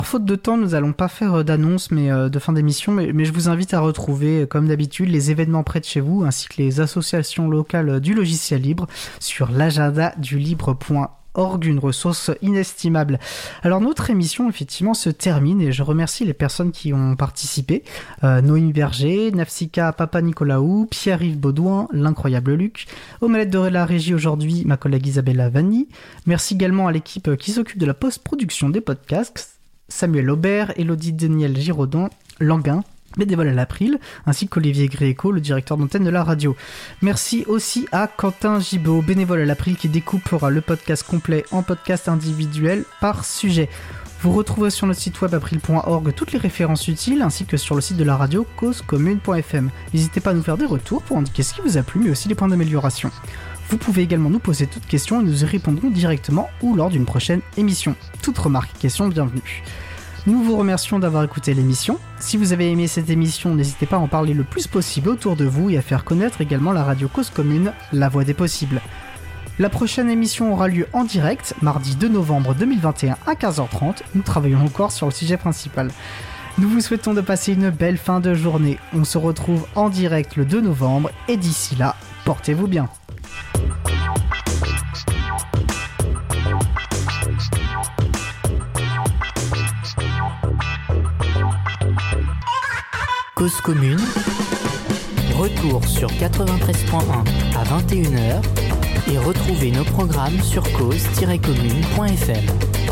Faute de temps, nous n'allons pas faire d'annonce de fin d'émission, mais je vous invite à retrouver, comme d'habitude, les événements près de chez vous, ainsi que les associations locales du logiciel libre sur l'agenda du libre.org, une ressource inestimable. Alors notre émission effectivement se termine et je remercie les personnes qui ont participé. Noémie Berger, Nafsika Papa-Nicolaou, Pierre-Yves Baudouin, l'incroyable Luc. Aux manettes de la régie aujourd'hui, ma collègue Isabella Vanni. Merci également à l'équipe qui s'occupe de la post-production des podcasts. Samuel Aubert, Élodie Daniel Giraudon, Languin, bénévole à l'April, ainsi qu'Olivier Gréco, le directeur d'antenne de la radio. Merci aussi à Quentin Gibaud, bénévole à l'April, qui découpera le podcast complet en podcast individuel par sujet. Vous retrouverez sur notre site web april.org toutes les références utiles, ainsi que sur le site de la radio causecommune.fm. N'hésitez pas à nous faire des retours pour indiquer ce qui vous a plu, mais aussi les points d'amélioration. Vous pouvez également nous poser toutes questions et nous y répondrons directement ou lors d'une prochaine émission. Toute remarque et question, bienvenue. Nous vous remercions d'avoir écouté l'émission. Si vous avez aimé cette émission, n'hésitez pas à en parler le plus possible autour de vous et à faire connaître également la radio Cause Commune, la voix des possibles. La prochaine émission aura lieu en direct, mardi 2 novembre 2021 à 15h30. Nous travaillons encore sur le sujet principal. Nous vous souhaitons de passer une belle fin de journée. On se retrouve en direct le 2 novembre et d'ici là, portez-vous bien. Cause Commune, retour sur 93.1 à 21h et retrouvez nos programmes sur cause-commune.fm.